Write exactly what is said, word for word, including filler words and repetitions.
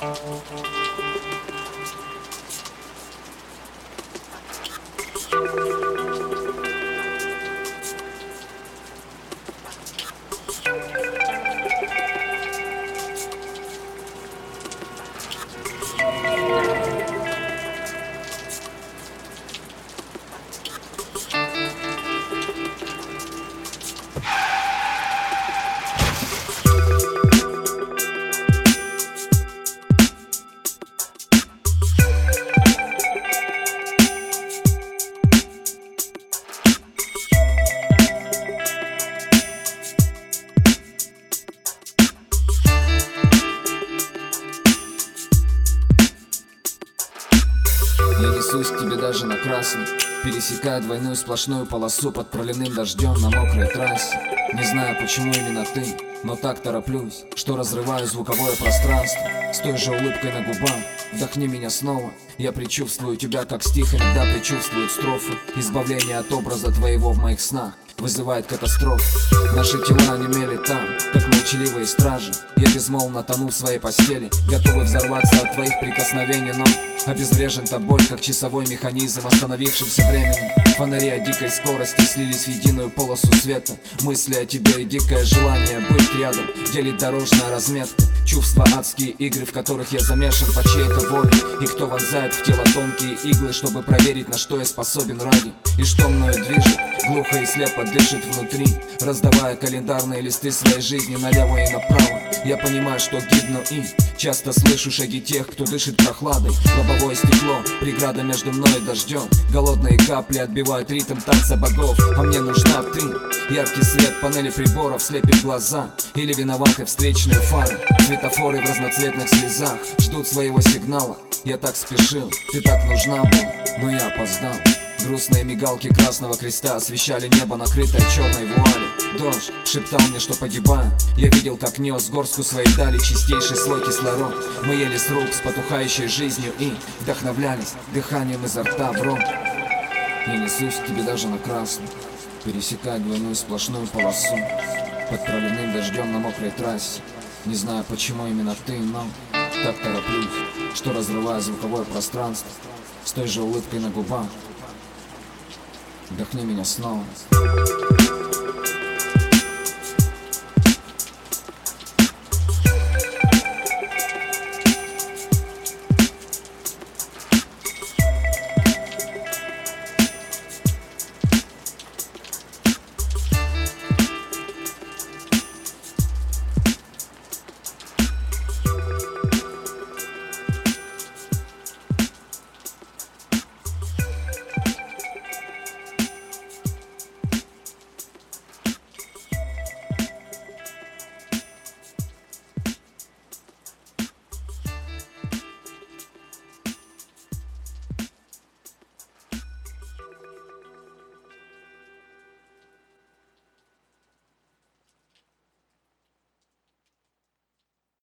Я несусь к тебе даже на красный, пересекая двойную сплошную полосу под проливным дождем на мокрой трассе. Не знаю, почему именно ты, но так тороплюсь, что разрываю звуковое пространство. С той же улыбкой на губах вдохни меня снова. Я предчувствую тебя, как стих иногда предчувствует строфы. Избавление от образа твоего в моих снах вызывает катастрофу. Наши тела онемели там, как молчаливые стражи. Я безмолвно тону в своей постели, готовый взорваться от твоих прикосновений, но обезврежен тобой, как часовой механизм остановившимся временем. Фонари о дикой скорости слились в единую полосу света. Мысли о тебе и дикое желание быть рядом делит дорожная разметка. Чувства, адские игры, в которых я замешан по чьей-то воле. И кто вонзает в тело тонкие иглы, чтобы проверить, на что я способен ради. И что мною движет, глухо и слепо дышит внутри, раздавая календарные листы своей жизни налево и направо. Я понимаю, что гибну и часто слышу шаги тех, кто дышит прохладой. Лобовое стекло, преграда между мной и дождем. Голодные капли отбивают ритм танца богов. А мне нужна ты. Яркий свет панели приборов слепит глаза. Или виноваты встречные фары. Светофоры в разноцветных слезах ждут своего сигнала. Я так спешил, ты так нужна была, но я опоздал. Грустные мигалки красного креста освещали небо, накрытое черной вуалью. Дождь шептал мне, что погибаю. Я видел, как нес горстку своей дали чистейший слой кислород. Мы ели с рук с потухающей жизнью и вдохновлялись дыханием изо рта в рот. Я несусь к тебе даже на красный, пересекая двойную сплошную полосу под проливным дождем на мокрой трассе. Не знаю, почему именно ты, но так тороплюсь, что разрываю звуковое пространство. С той же улыбкой на губах вдохни меня снова.